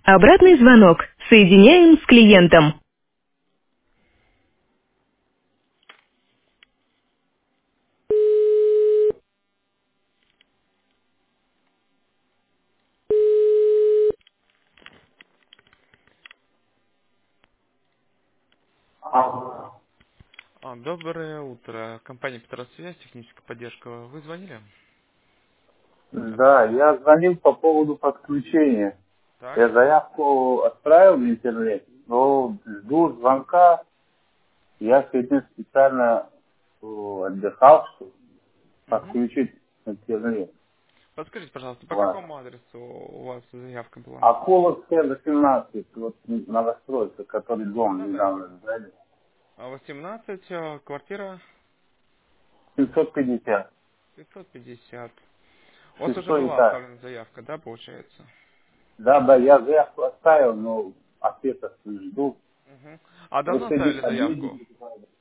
Обратный звонок. Соединяем с клиентом. А, Доброе утро. Компания Петросвязь, техническая поддержка. Вы звонили? Да, я звонил по поводу подключения. Так. Я заявку отправил в интернет, но жду звонка. Я сегодня специально отдыхал, чтобы Мгм. подключить интернет. Подскажите, пожалуйста, по Вот. какому адресу у вас заявка была? Акуловская 18, вот новостройка, который дом Да-да. недавно сдали. 18, квартира 750. 550. У вас уже Шестой была этаж. оставлена заявка, да, получается? Да, да, я заявку оставил, но ответа жду. Мгм. А давно Просто оставили заявку? объедете.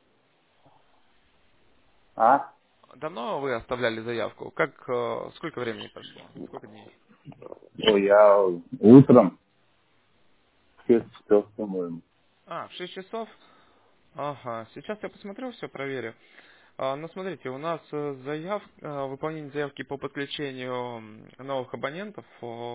А? Давно вы оставляли заявку? Сколько времени прошло? Сколько дней? Ой, я утром в 6 часов, по-моему. В 6 часов? Ага, сейчас я посмотрю, все проверю. Ну, смотрите, у нас выполнение заявки по подключению новых абонентов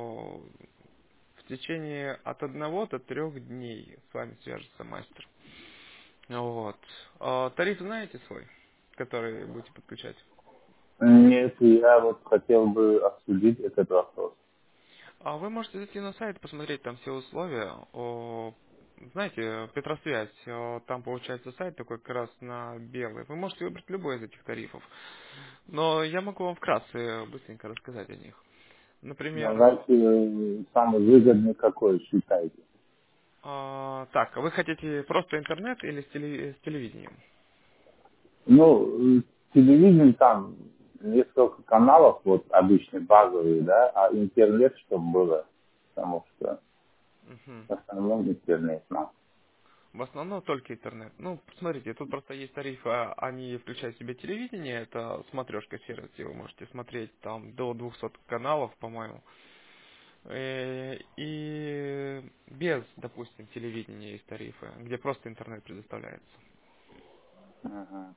в течение от 1 до 3 дней с вами свяжется мастер. Вот. Тариф знаете свой, который будете подключать? Нет, я вот хотел бы обсудить этот вопрос. Вы можете зайти на сайт, посмотреть там все условия. Знаете, Петросвязь, там получается сайт такой как раз на белый. Вы можете выбрать любой из этих тарифов. Но я могу вам вкратце быстренько рассказать о них. Например, Давайте самый выгодный какой считаете? так, вы хотите просто интернет или с телевидением? Ну, телевидение там несколько каналов, вот обычные базовые, да, а интернет, чтобы было, потому что Мгм. в основном интернет нам. В основном только интернет. Ну, смотрите, тут просто есть тарифы, они включают в себя телевидение, это смотрешка сервис, где вы можете смотреть там до 200 каналов, по-моему. И без, допустим, телевидения есть тарифы, где просто интернет предоставляется. Ага.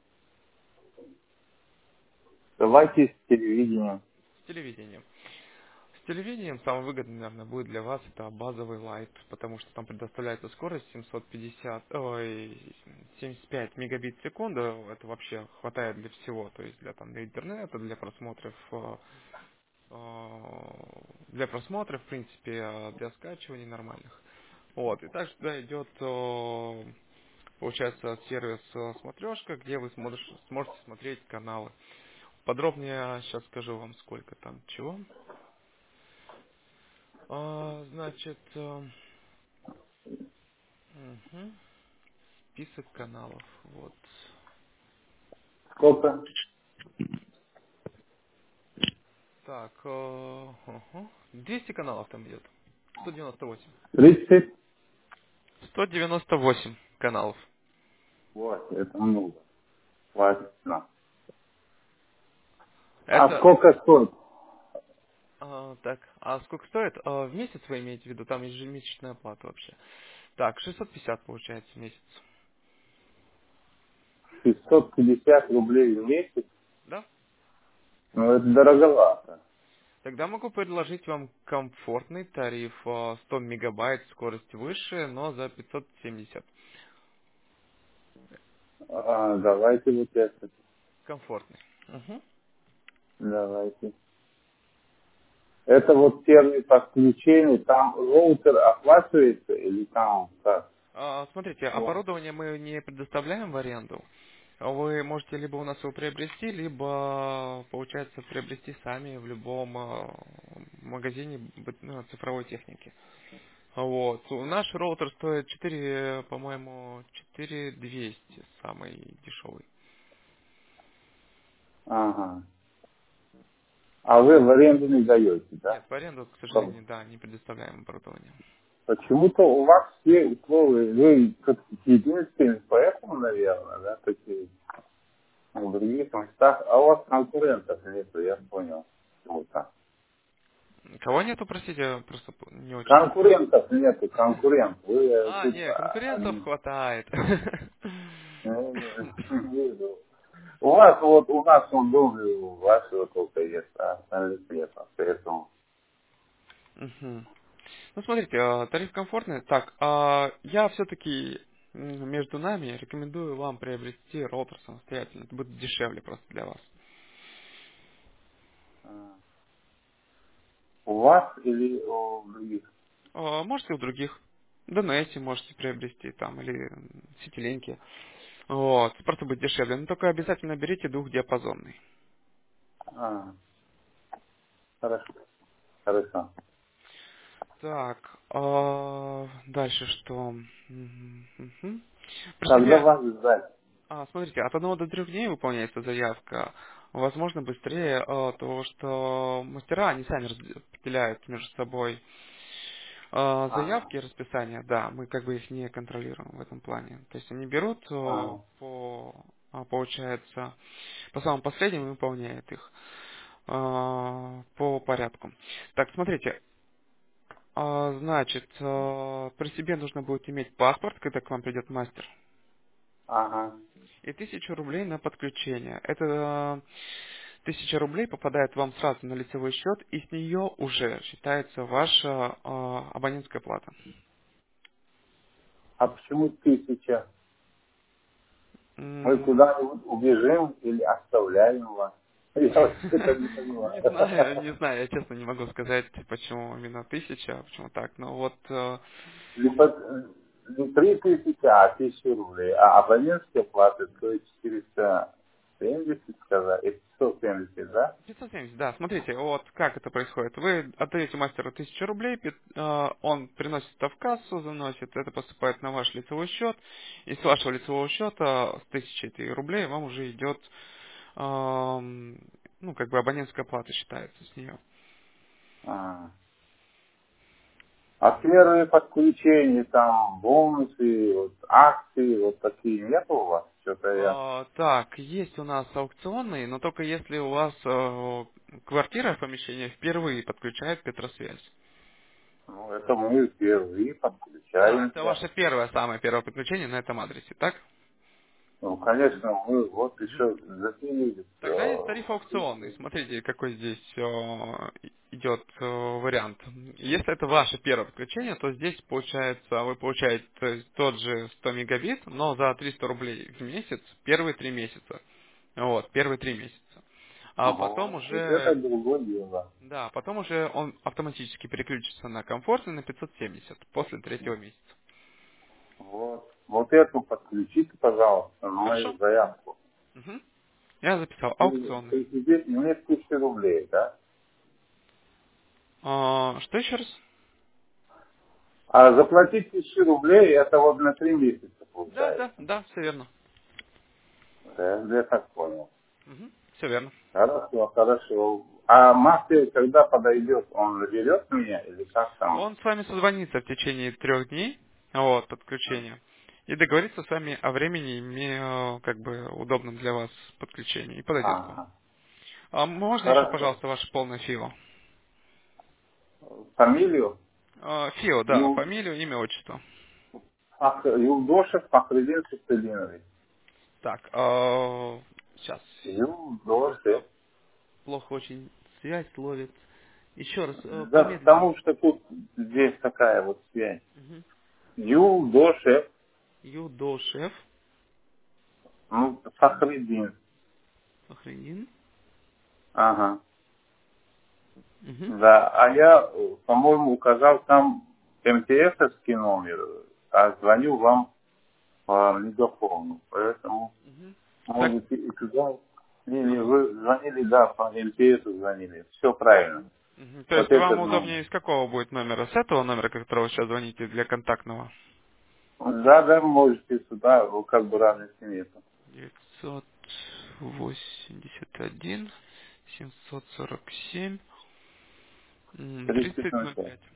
Давайте с телевидением. С телевидением. С телевидением самый выгодный, наверное, будет для вас это базовый лайт, потому что там предоставляется скорость 75 мегабит в секунду, это вообще хватает для всего, то есть для интернета, для просмотров, в принципе, для скачиваний нормальных. Вот, и также туда идет, получается, сервис смотрешка, где вы сможете смотреть каналы. Подробнее сейчас скажу вам, сколько там чего. Значит, мгм, список каналов. Вот. Сколько? Так, 200 каналов там идет. 198. 30? 198 каналов. Вот, это много. Хватит нам. А Это, сколько стоит? так, а сколько стоит? В месяц вы имеете в виду? Там ежемесячная оплата вообще. Так, 650 получается в месяц. 650 рублей в месяц? Да? Ну, это дороговато. Тогда могу предложить вам комфортный тариф 100 мегабайт, скорость выше, но за 570. Давайте вот это. Комфортный. Мгм. Давайте. Это вот первое подключение, там роутер оплачивается или там как? Смотрите, Вот. оборудование мы не предоставляем в аренду. Вы можете либо у нас его приобрести, либо, получается, приобрести сами в любом магазине цифровой техники. Вот. Наш роутер стоит 4, по-моему, 4200, самый дешевый. Ага. А вы в аренду не даете, Нет, да? в аренду, к Как? сожалению, да, не предоставляем оборудование. Почему-то у вас все условия, вы как единственные, поэтому, наверное, да, такие в других местах, а у вас конкурентов нет, я понял. Вот так. Кого нету, простите, просто не очень. Конкурентов нету, конкурент. Вы тут, Не, конкурентов хватает. вижу. У вас вот, у нас он был, у вас вот только есть, а остальных нет, поэтому. Мгм. Ну, смотрите, тариф комфортный. Так, я все-таки между нами рекомендую вам приобрести роутер самостоятельно. Это будет дешевле просто для вас. У вас или у других? Можете у других. DNS можете приобрести там или сетилинки. Вот, просто будет дешевле. Но только обязательно берите двухдиапазонный. А, хорошо, хорошо. Так, дальше что? Мгм. Когда Простите, вас ждать? смотрите, от 1 до 3 дней выполняется заявка. Возможно, быстрее, потому что мастера, они сами распределяют между собой Ага, заявки и расписания. Да, мы как бы их не контролируем в этом плане. То есть они берут ага, получается, по самым последним и выполняют их по порядку. Так, смотрите, значит, при себе нужно будет иметь паспорт, когда к вам придет мастер. ага. И 1000 рублей на подключение. Это 1000 рублей попадает вам сразу на лицевой счет, и с нее уже считается ваша абонентская плата. А почему 1000? Мы М, куда-нибудь убежим или оставляем вас? Я вот это не понимаю. не знаю, я честно не могу сказать, почему именно 1000, а почему так. Но вот, Либо не 3000, а 1000 рублей. А абонентская плата стоит 470, сказать, и 570, да? 570, да, смотрите, вот как это происходит. Вы отдаете мастеру 1000 рублей, он приносит это в кассу, заносит, это поступает на ваш лицевой счет, и с вашего лицевого счета с 1000 рублей вам уже идет, ну, как бы абонентская плата считается с нее. А. А первые подключения, там, бонусы, вот, акции, вот такие нет у вас? Что-то я... Так, есть у нас аукционные, но только если у вас квартира, помещение впервые подключает Петросвязь. Ну, это мы впервые Это подключаемся. ваше первое, самое первое подключение на этом адресе, так? Ну, конечно, мы вот еще запилили Тогда есть все. тариф аукционный. Смотрите, какой здесь идет вариант. Если это ваше первое подключение, то здесь получается, вы получаете тот же 100 мегабит, но за 300 рублей в месяц первые 3 месяца. Вот, первые 3 месяца. А потом Вот это уже, другое дело. да, потом уже он автоматически переключится на комфортный на 570 после третьего месяца. Вот. Вот эту подключите, пожалуйста, на мою Хорошо? заявку. Мгм. Я записал И аукционный. здесь мне 1000 рублей, да? Что еще раз? А заплатить 1000 рублей, это вот на 3 месяца Да, да, получается. да, все верно. Да, я так понял. Все верно. Хорошо, хорошо. А мастер, когда подойдет, он наберет меня или как там? Он с вами созвонится в течение 3 дней, вот, подключения, и договорится с вами о времени, как бы удобном для вас подключении, и подойдет к вам. Ага. А можно еще, Хорошо. пожалуйста, ваше полное ФИО? Фамилию? ФИО, да, фамилию, имя, отчество. Юлдошев Фахридин Сусталинович. Так, сейчас, просто Юлдошев. плохо очень связь ловит. Еще раз, Да, помедленнее. потому что тут здесь такая вот связь. Угу. Юлдошев, Юдошев, ну, Фахридин. Фахридин. Ага. Угу. Да, а я, по-моему, указал там МТСовский номер, а звоню вам по мегафону. Поэтому Угу. Так, можете и туда. Не, вы звонили, да, по МТСу звонили. Все правильно. То Вот есть вам этот номер. удобнее из какого будет номера? С этого номера, которого вы сейчас звоните для контактного? Да, да, можете сюда, ну, как бы разницы нету. 981 747 30:05. 3005.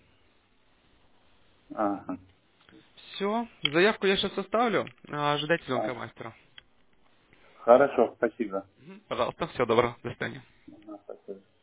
Ага. Все, заявку я сейчас составлю. Ожидайте звонка мастера. Хорошо, спасибо. Пожалуйста, всего доброго, до свидания. Ага, спасибо.